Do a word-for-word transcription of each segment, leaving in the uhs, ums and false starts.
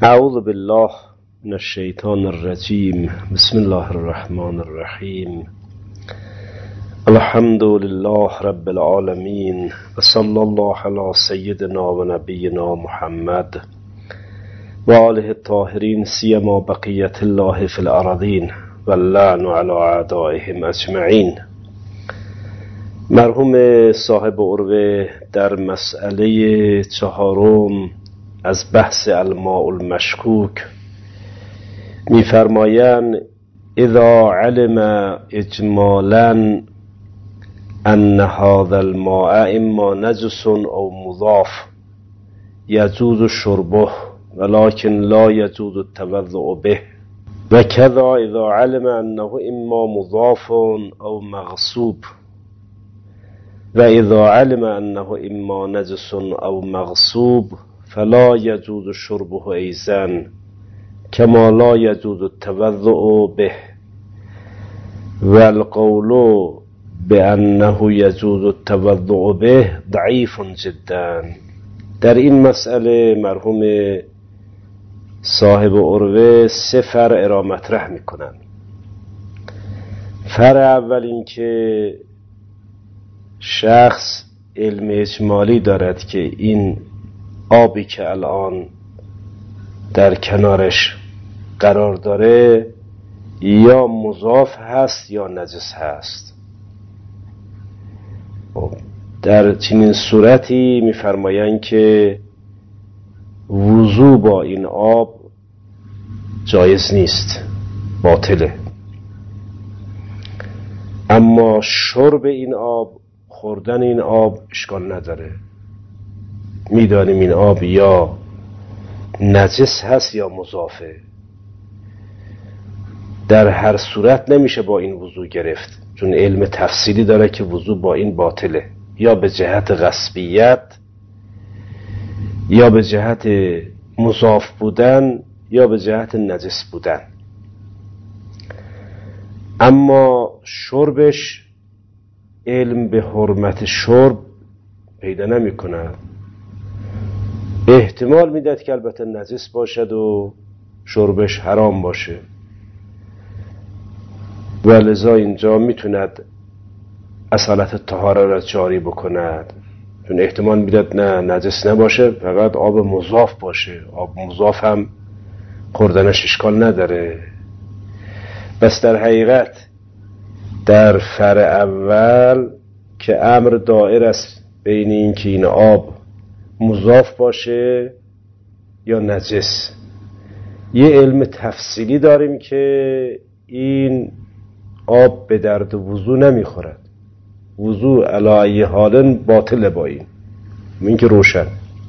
اعوذ بالله من الشیطان الرجیم. بسم الله الرحمن الرحیم. الحمد لله رب العالمین و صلی الله علی سیدنا و نبینا محمد و آله الطاهرین سیما بقیت الله فی الارضین و اللعن علی اعدائهم اجمعین. مرحوم صاحب عروه در مسئله چهارم از بحث الماء المشکوک می‌فرمایند اذا علم اجمالا ان هذا الماء اما نجس او مضاف يجوز شربه ولكن لا يجوز التوضؤ به وكذا اذا علم انه اما مضاف او مغصوب واذا علم انه اما نجس او مغصوب فلا يجوز شربه أيضا كما لا يجوز التوضؤ به والقول بأنه يجوز التوضؤ به ضعيف جدا. در این مسئله مرحوم صاحب عروه سه فرع را مطرح میکنند. فرع اول این که شخص علم اجمالی دارد که این آبی که الان در کنارش قرار داره یا مضاف هست یا نجس هست. در چنین صورتی می‌فرمایند که وضو با این آب جایز نیست، باطله. اما شرب این آب، خوردن این آب اشکال نداره. میدانیم این آب یا نجس هست یا مضافه. در هر صورت نمیشه با این وضو گرفت، چون علم تفصیلی داره که وضو با این باطله، یا به جهت غصبیت یا به جهت مضاف بودن یا به جهت نجس بودن. اما شربش علم به حرمت شرب پیدا نمی کند. احتمال میداد که البته نجس باشد و شربش حرام باشه و لذا اینجا میتوند اصالت طهاره را جاری بکند، چون احتمال میداد نه نجس نباشه، فقط آب مضاف باشه. آب مضاف هم خوردنش اشکال نداره. بس در حقیقت در فرع اول که امر دائر است بین این که این آب مضاف باشه یا نجس، یه علم تفصیلی داریم که این آب به درد وضو نمیخورد، وضو علی ای حال باطله با این این که روشن.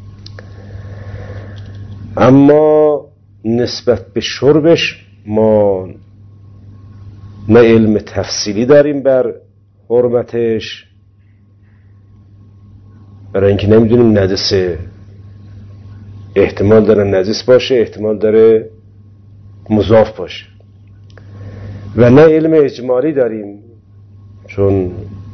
اما نسبت به شربش ما نه علم تفصیلی داریم بر حرمتش، برای اینکه نمیدونیم نجسه. احتمال داره نجس باشه، احتمال داره مضاف باشه. و نه علم اجمالی داریم، چون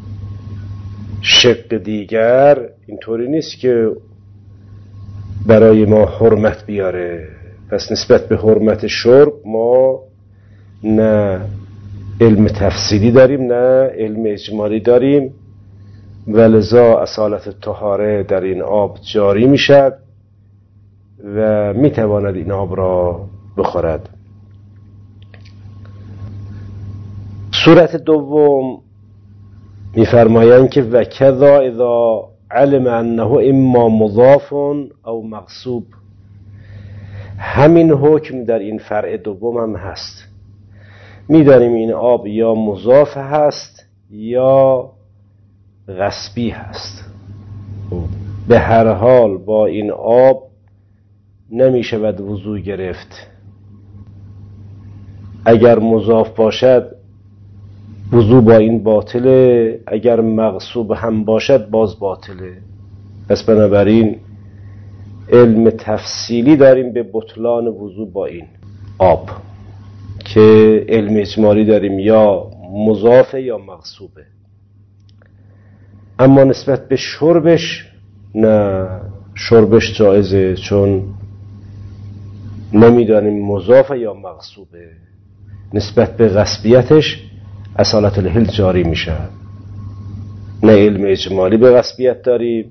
شق دیگر اینطوری نیست که برای ما حرمت بیاره. پس نسبت به حرمت شرب ما نه علم تفصیلی داریم نه علم اجمالی داریم و لذا اصالت طهاره در این آب جاری میشد و میتواند این آب را بخورد. صورت دوم میفرمایند که وکذا اذا علم انه اما مضاف او مغصوب. همین حکم در این فرع دوم هم هست. میدانیم این آب یا مضاف هست یا غصبی هست. به هر حال با این آب نمیشود وضو گرفت. اگر مضاف باشد وضو با این باطله، اگر مغصوب هم باشد باز باطله. پس بنابراین علم تفصیلی داریم به بطلان وضو با این آب که علم اجمالی داریم یا مضافه یا مغصوبه. اما نسبت به شربش نه، شربش جایزه، چون نمیدانیم مضاف یا مغصوبه. نسبت به غصبیتش اصالت الحل جاری میشه. نه علم اجمالی به غصبیت داریم،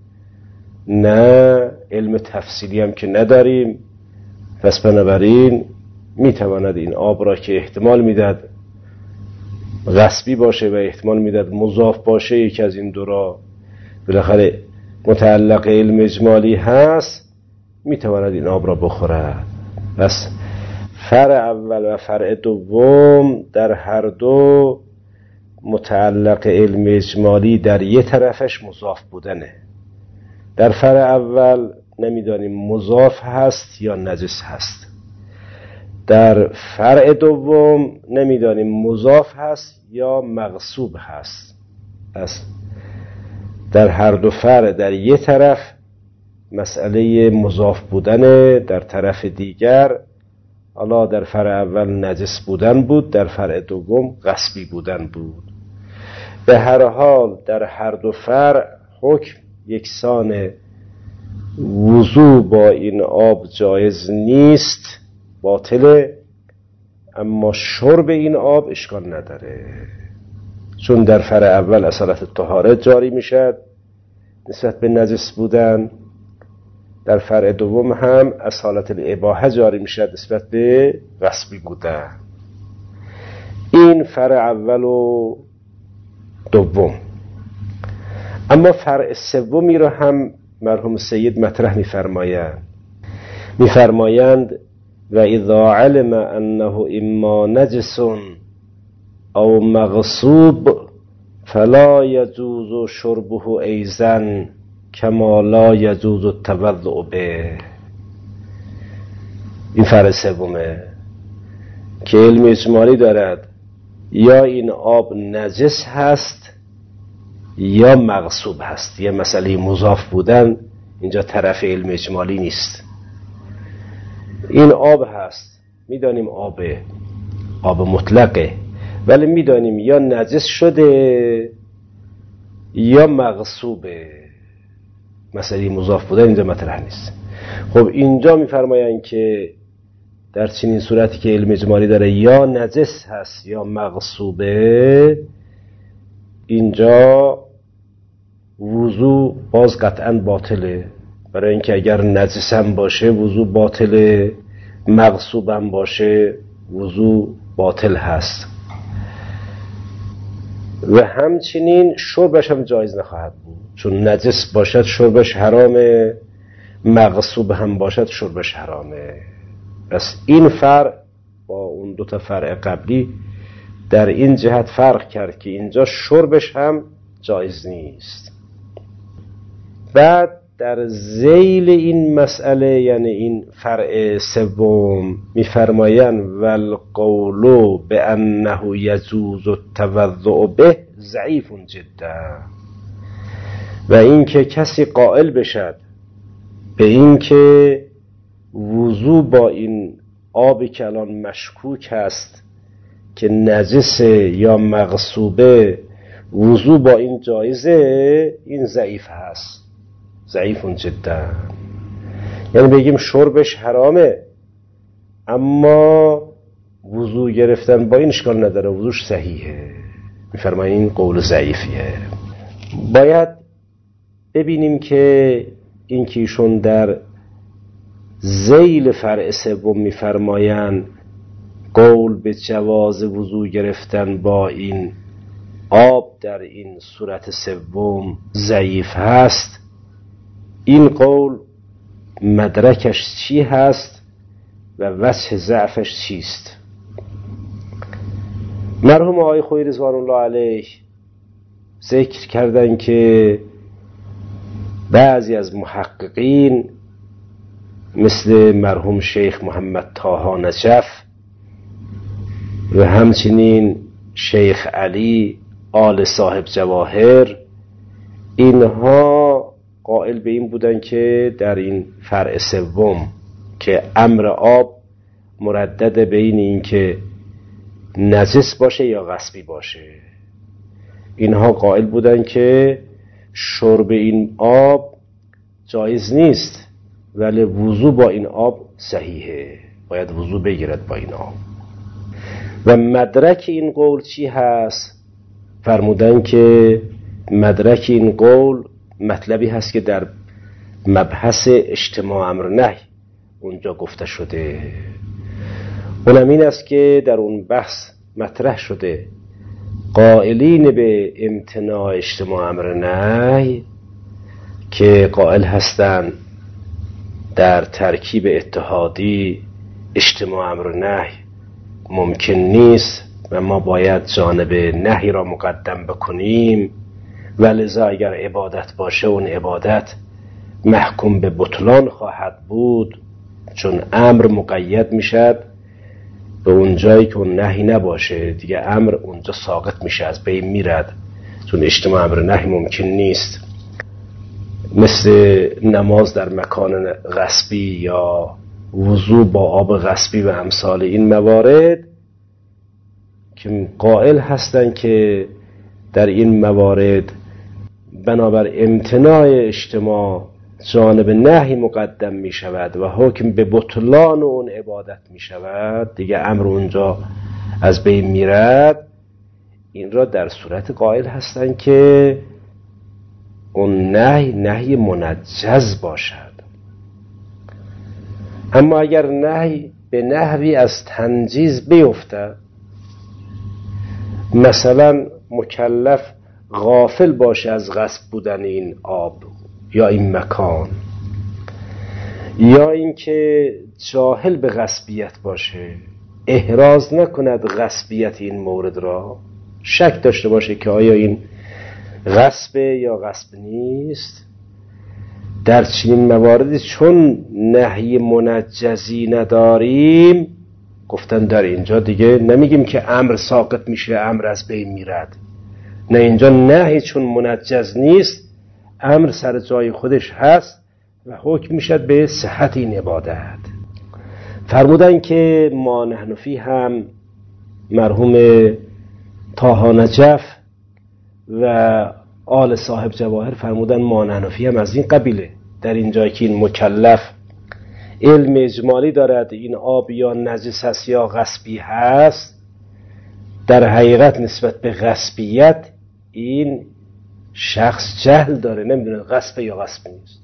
نه علم تفصیلی هم که نداریم. پس بنابراین میتواند این آب را که احتمال میداد غصبی باشه و احتمال میداد مضاف باشه، یکی از این دو را بالاخره متعلق علم اجمالی هست، میتواند این آب را بخوره. پس فرع اول و فرع دوم در هر دو متعلق علم اجمالی در یه طرفش مضاف بودنه. در فرع اول نمیدانیم مضاف هست یا نجس هست، در فرع دوم نمیدانیم مضاف هست یا مغصوب هست. پس در هر دو فرع در یه طرف مسئله مضاف بودنه، در طرف دیگر حالا در فرع اول نجس بودن بود، در فرع دوم غصبی بودن بود. به هر حال در هر دو فرع حکم یکسان، وضو با این آب جایز نیست، باطله، اما شرب این آب اشکال نداره، چون در فرع اول اصالت طهارت جاری میشد نسبت به نجس بودن، در فرع دوم هم اصالت الاباحه جاری میشد نسبت به غصبی بودن. این فرع اول و دوم. اما فرع سومی را هم مرحوم سید مطرح می‌فرمایند می‌فرمایند و اذا علم انه اما نجس او مغصوب فلا يجوز شربه ایضا کما لا يجوز التوضؤ به. این فرع سومه که علم اجمالی دارد یا این آب نجس هست یا مغصوب هست. یه مسئله مضاف بودن اینجا طرف علم اجمالی نیست. این آب هست، میدانیم آبه، آب مطلقه، ولی میدانیم یا نجس شده یا مغصوبه. مسئله مضاف بودن اینجا مطرح نیست. خب اینجا میفرمایند که در چنین صورتی که علم اجمالی داره یا نجس هست یا مغصوبه، اینجا وضو باز قطعا باطله، برای اینکه اگر نجس هم باشه وضو باطله، مغصوب هم باشه وضو باطل هست و همچنین شربش هم جایز نخواهد بود، چون نجس باشد شربش حرامه، مغصوب هم باشد شربش حرامه. پس این فرق با اون دو تا فرع قبلی در این جهت فرق کرد که اینجا شربش هم جایز نیست. بعد در ذیل این مسئله، یعنی این فرع سوم، میفرمایند والقول بانه یجوز التوضؤ به ضعیف جدا. و این که کسی قائل بشد به این که وضو با این آبی که الان مشکوک هست که نجسه یا مغصوبه، وضو با این جایزه، این ضعیف هست، ضعیف جدا. یعنی بگیم شربش حرامه اما وضو گرفتن با این اشکال نداره، وضوش صحیحه. میفرمایند این قول ضعیفیه. باید ببینیم که این که ایشون در ذیل فرع سوم میفرمایند قول به جواز وضو گرفتن با این آب در این صورت سوم ضعیف هست، این قول مدرکش چی هست و وجه ضعفش چیست؟ مرحوم آقای خویی رضوان الله علیه ذکر کردن که بعضی از محققین مثل مرحوم شیخ محمد طه نجف و همچنین شیخ علی آل صاحب جواهر، اینها قائل به این بودن که در این فرع سوم که امر آب مردد بین این که نجس باشه یا غصبی باشه، اینها قائل بودن که شرب این آب جایز نیست ولی وضو با این آب صحیحه، باید وضو بگیرد با این آب. و مدرک این قول چی هست؟ فرمودن که مدرک این قول مطلبی هست که در مبحث اجتماع امر نهی اونجا گفته شده. اونم این است که در اون بحث مطرح شده قائلین به امتناع اجتماع امر نهی که قائل هستند در ترکیب اتحادی اجتماع امر نهی ممکن نیست و ما باید جانب نهی را مقدم بکنیم و لذا اگر عبادت باشه اون عبادت محکوم به بطلان خواهد بود، چون امر مقید میشد به اون جایی که اون نهی نباشه، دیگه امر اونجا ساقط میشه، از بین میرد، چون اجتماع امر نهی ممکن نیست. مثل نماز در مکان غصبی یا وضو با آب غصبی و امثال این موارد که قائل هستند که در این موارد بنابر امتناع اجتماع جانب نهی مقدم می شود و حکم به بطلان اون عبادت می شود، دیگه امر اونجا از بین می رد. این را در صورت قائل هستند که اون نهی نهی منجز باشد. اما اگر نهی به نحوی از تنجیز بیفته، مثلا مکلف غافل باشه از غصب بودن این آب یا این مکان، یا اینکه جاهل به غصبیت باشه، احراز نکند غصبیت این مورد را، شک داشته باشه که آیا این غصب یا غصب نیست، در چنین مواردی چون نهی منجزی نداریم، گفتن در اینجا دیگه نمیگیم که امر ساقط میشه، امر از بین میرد، نه، اینجا نهی چون منجز نیست، امر سر جای خودش هست و حکم میشد به صحت این عبادت. فرمودن که ما نحن فی هم مرحوم طه نجف و آل صاحب جواهر فرمودن ما نحن فی هم از این قبیله، در اینجا که این مکلف علم اجمالی دارد این آب یا نجس هست یا غصبی هست، در حقیقت نسبت به غصبیت این شخص جهل داره، نمیدونه غصب یا غصب نیست،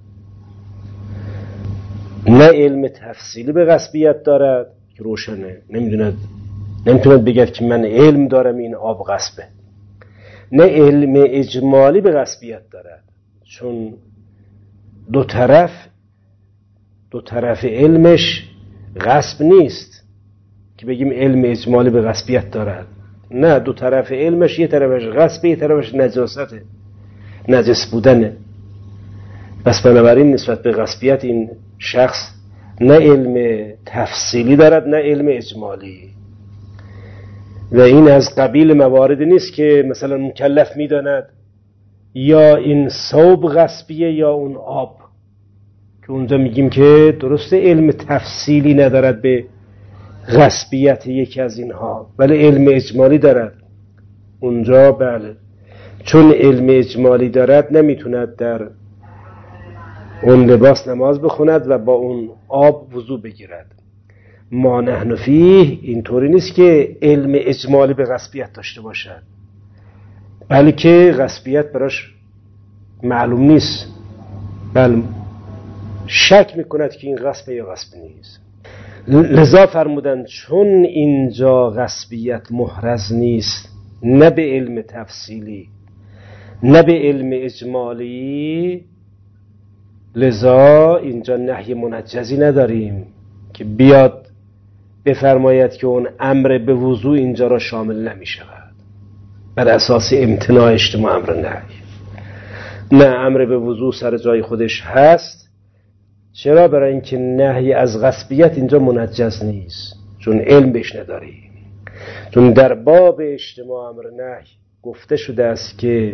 نه علم تفصیلی به غصبیت دارد که روشنه، نمیدونه، نمیتونه بگه که من علم دارم این آب غصبه، نه علم اجمالی به غصبیت دارد، چون دو طرف دو طرف علمش غصب نیست که بگیم علم اجمالی به غصبیت دارد، نه، دو طرف علمش یه طرفش غصبه یه طرفش نجاسته، نجس بودنه. پس بنابراین نسبت به غصبیت این شخص نه علم تفصیلی دارد نه علم اجمالی، و این از قبیل موارد نیست که مثلا مکلف میداند یا این ثوب غصبیه یا اون آب، که اونجا میگیم که درسته علم تفصیلی ندارد به غصبیت یکی از اینها، ولی علم اجمالی دارد اونجا. بله، چون علم اجمالی دارد نمیتوند در اون لباس نماز بخوند و با اون آب وضو بگیرد. ما نحن فیه اینطوری نیست که علم اجمالی به غصبیت داشته باشد، بلکه غصبیت براش معلوم نیست، بله شک میکند که این غصب یا غصب نیست. لذا فرمودن چون اینجا غصبیت محرز نیست، نه به علم تفصیلی نه به علم اجمالی، لذا اینجا نهی منجزی نداریم که بیاد بفرماید که اون امر به وضوع اینجا را شامل نمی شود بر اساس امتناع اجتماع امر نهی. نه، امر به وضوع سر جای خودش هست. چرا؟ برای اینکه نهی از غصبیت اینجا منجز نیست، چون علم بهش نداریم. چون در باب اجتماع امر نهی گفته شده است که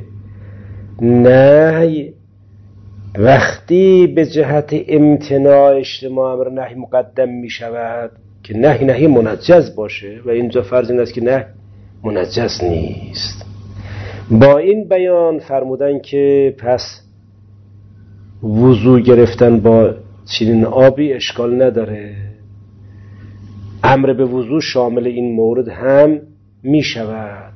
نهی وقتی به جهت امتناع اجتماع امر نهی مقدم می شود که نهی نهی منجز باشه، و اینجا فرض این است که نهی منجز نیست. با این بیان فرمودن که پس وضو گرفتن با چنین آبی اشکال نداره. امر به وضو شامل این مورد هم می شود.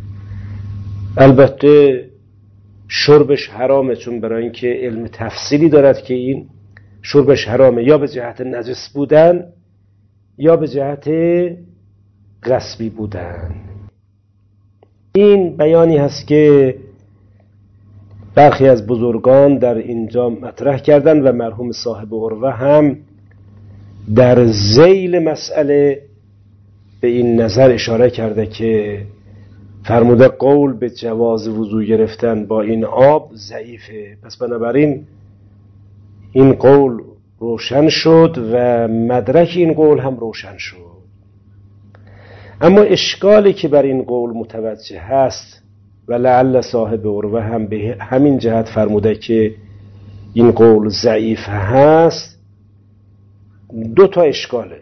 البته شربش حرامه، چون برای اینکه علم تفصیلی دارد که این شربش حرامه، یا به جهت نجس بودن یا به جهت غصبی بودن. این بیانی هست که برخی از بزرگان در اینجا مطرح کردن و مرحوم صاحب عروه هم در ذیل مسئله به این نظر اشاره کرده که فرموده قول به جواز وضو گرفتن با این آب ضعیفه. پس بنابراین این قول روشن شد و مدرک این قول هم روشن شد. اما اشکالی که بر این قول متوجه هست و لعل صاحب عروه هم به همین جهت فرموده که این قول ضعیف هست، دو تا اشکاله.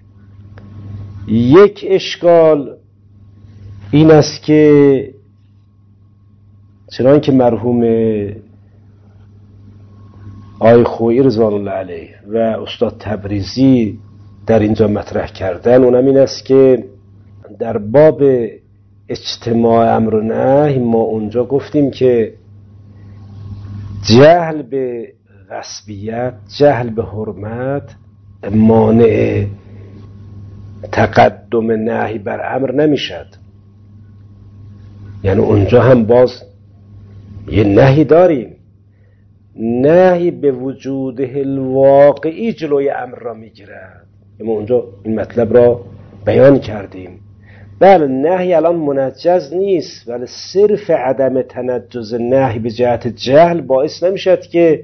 یک اشکال این است که چنان که مرحوم آقای خویی رضوان الله علیه و استاد تبریزی در اینجا مطرح کردن، اونم این است که در باب اجتماع امر و نهی ما اونجا گفتیم که جهل به غصبیت، جهل به حرمت مانع تقدم نهی بر امر نمیشد. یعنی اونجا هم باز یه نهی داریم، نهی به وجود الواقعی جلوی امر را میگیرد. ما اونجا این مطلب را بیان کردیم. بله نهی الان منجز نیست، ولی صرف عدم تنجز نهی به جهت جهل باعث نمیشد که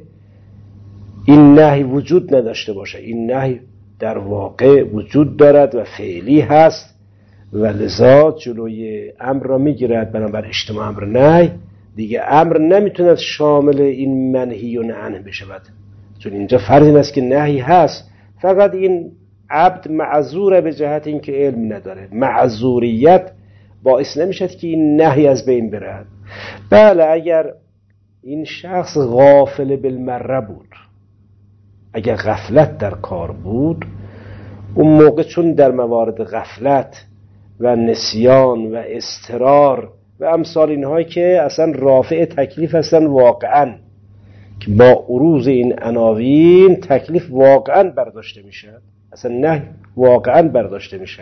این نهی وجود نداشته باشه. این نهی در واقع وجود دارد و فعلی هست و لذا جلوی امر را میگیرد. بنابر اجتماع امر نهی دیگه امر نمیتوند شامل این منهی و عنه بشود، چون اینجا فرض این است که نهی هست، فقط این عبد معذوره به جهت اینکه علم نداره. معذوریت باعث نمیشد که این نهی از بین برد. بله اگر این شخص غافل بالمره بود، اگر غفلت در کار بود، اون موقع چون در موارد غفلت و نسیان و اضطرار و امثال اینهایی که اصلا رافع تکلیف هستن واقعا، که با عروض این عناوین تکلیف واقعا برداشته میشه، اصلا نه واقعا برداشته میشه.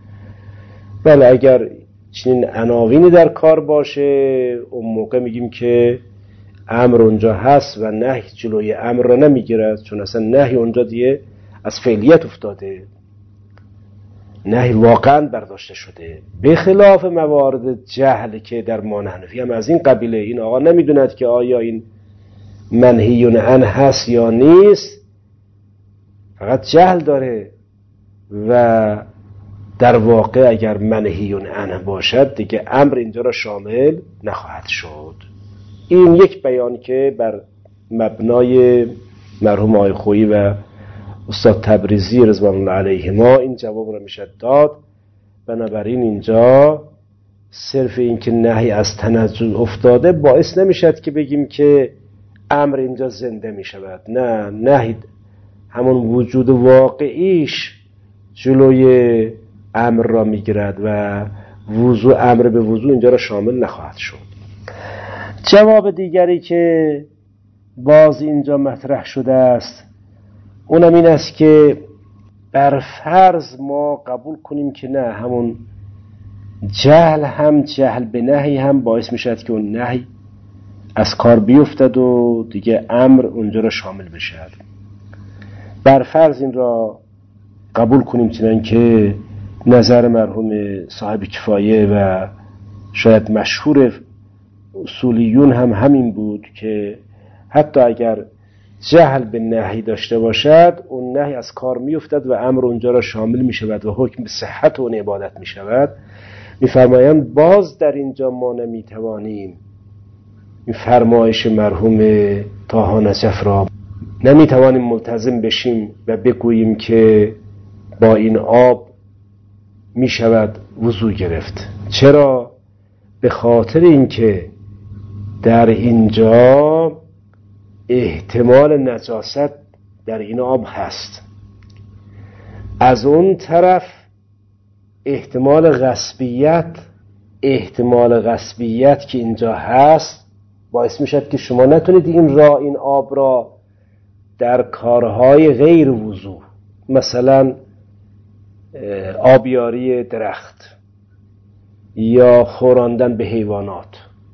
بله اگر چنین عناوینی در کار باشه، اون موقع میگیم که امر اونجا هست و نهی جلوی امر را نمیگیرد، چون اصلا نهی اونجا دیگه از فعلیت افتاده، نهی واقعا برداشته شده. به خلاف موارد جهل که در مان حنفی هم از این قبیله، این آقا نمیدوند که آیا این منهی عنه هست یا نیست، فقط جهل داره و در واقع اگر منهی عنه باشد دیگه امر اینجا را شامل نخواهد شد. این یک بیان که بر مبنای مرحوم آقای خویی و استاد تبریزی رضوان الله علیهما این جواب را میشد داد. بنابراین اینجا صرف این که نهی از تنزل افتاده باعث نمیشد که بگیم که امر اینجا زنده میشود. نه، نهی همون وجود واقعیش جلوی امر را میگیرد و وضو، امر به وضو اینجا را شامل نخواهد شد. جواب دیگری که باز اینجا مطرح شده است اونم این است که بر فرض ما قبول کنیم که نه، همون جهل هم جهل به نهی هم باعث میشد که اون نهی از کار بیفتد و دیگه امر اونجا را شامل بشد. بر فرض این را قبول کنیم چنان که نظر مرحوم صاحب کفایه و شاید مشهور اصولیون هم همین بود که حتی اگر جهل به نهی داشته باشد، اون نهی از کار می افتد و امر اونجا را شامل می شود و حکم به صحت اون عبادت می شود. می فرمایند باز در اینجا ما نمی توانیم این فرمایش مرحوم طه نجف را نمی توانیم ملتزم بشیم و بگوییم که با این آب می شود وضو گرفت. چرا؟ به خاطر اینکه در اینجا احتمال نجاست در این آب هست. از اون طرف احتمال غصبیت احتمال غصبیت که اینجا هست باعث میشد که شما نتونید این را این آب را در کارهای غیر وضو، مثلا آبیاری درخت یا خوراندن به حیوانات،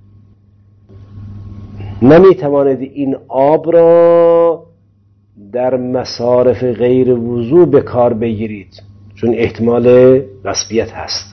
نمیتوانید این آب را در مصارف غیر وضو به کار بگیرید، چون احتمال غصبیت هست.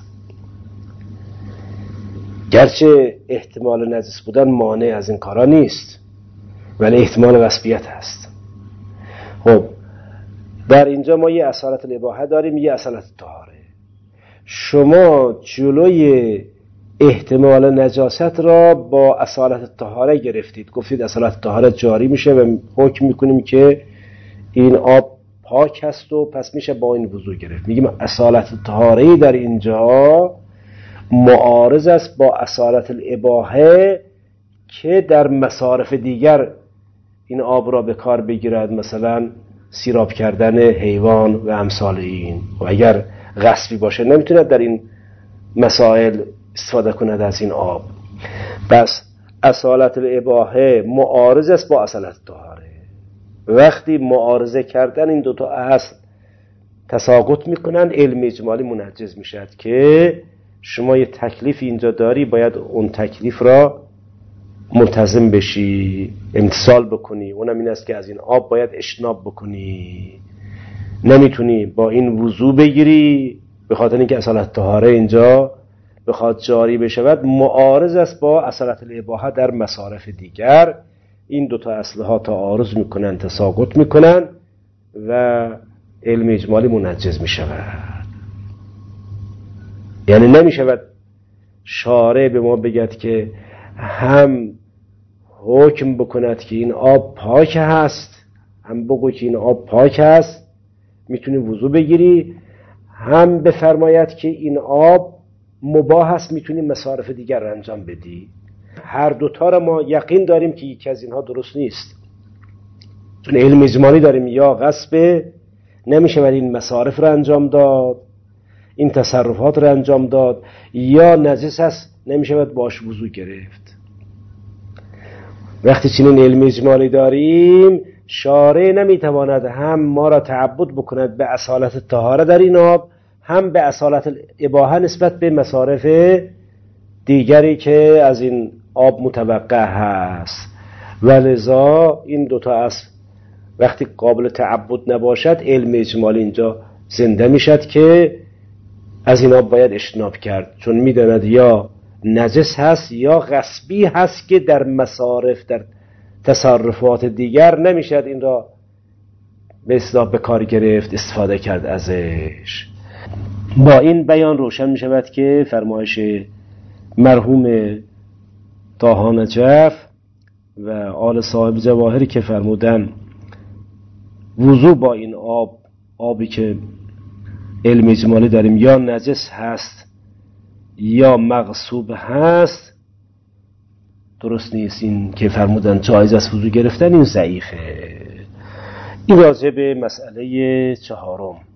گرچه احتمال نجس بودن مانع از این کارا نیست، ولی احتمال غصبیت هست. خب در اینجا ما یه اصالت الاباحه داریم، یه اصالت طهاره. شما جلوی احتمال نجاست را با اصالت طهاره گرفتید، گفتید اصالت طهاره جاری میشه و حکم میکنیم که این آب پاک هست و پس میشه با این وضو گرفت. میگیم اصالت طهاره در اینجا معارض است با اصالت الاباحه که در مصارف دیگر این آب را به کار بگیرد، مثلا سیراب کردن حیوان و امثال این. و اگر غصبی باشه نمیتوند در این مسائل استفاده کند از این آب. پس اصالت الاباحه معارض است با اصالت طهاره. وقتی معارضه کردن این دوتا اصل تساقط میکنن، علم اجمالی منجز میشد که شما یه تکلیف اینجا داری، باید اون تکلیف را ملتزم بشی، امتثال بکنی. اونم این است که از این آب باید اجتناب بکنی، نمیتونی با این وضو بگیری به خاطر اینکه اصالت طهاره اینجا بخواد جاری بشود. معارض است با اصالت الاباحه در مصارف دیگر. این دوتا اصلها تعارض میکنن، تساقط میکنن و علم اجمالی منجز میشود. یعنی نمیشود شارع به ما بگد که هم حکم بکند که این آب پاک هست، هم بگو که این آب پاک هست میتونی وضو بگیری، هم بفرماید که این آب مباح هست میتونی مصارف دیگر را انجام بدی. هر دوتا را ما یقین داریم که یکی از اینها درست نیست، چون علم اجمالی داریم. یا غصب نمیشه ولی این مصارف را انجام داد، این تصرفات را انجام داد، یا نجس هست نمیشه باید باش وضو گرفت. وقتی چنین علم اجمالی داریم، شارع نمیتواند هم ما را تعبد بکند به اصالت طهاره در این آب، هم به اصالت الاباحه نسبت به مصارف دیگری که از این آب متوقع هست. ولذا این دوتا اصل وقتی قابل تعبد نباشد، علم اجمالی اینجا زنده میشد که از این آب باید اجتناب کرد، چون میداند یا نجس هست یا غصبی هست که در مصارف در تصرفات دیگر نمیشد این را به اصطلاح به کار گرفت، استفاده کرد ازش. با این بیان روشن می شود که فرمایش مرحوم طه نجف و آل صاحب جواهری که فرمودن وضو با این آب، آبی که علم اجمالی داریم یا نجس هست یا مغصوب هست، درست نیست. این که فرمودن جایز است وضو گرفتن، این ضعیفه. این راجع به مسئله چهارم.